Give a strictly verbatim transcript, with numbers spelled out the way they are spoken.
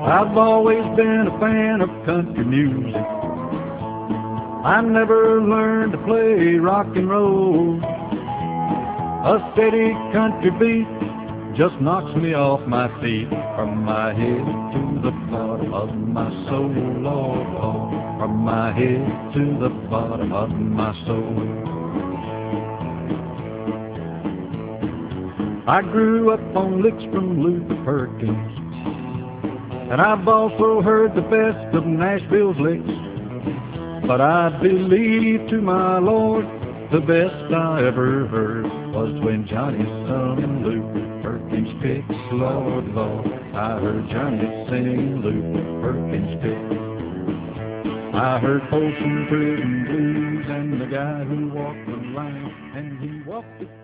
I've always been a fan of country music. I never learned to play rock and roll. A steady country beat just knocks me off my feet, from my head to the bottom of my soul, Lord, Lord, from my head to the bottom of my soul. I grew up on licks from Luther Perkins, and I've also heard the best of Nashville's licks. But I believe to my Lord, the best I ever heard was when Johnny sung Luther Perkins' picks. Lord, Lord, I heard Johnny sing Luther Perkins' picks. I heard Folsom Prison Blues and the guy who walked the line, and he walked it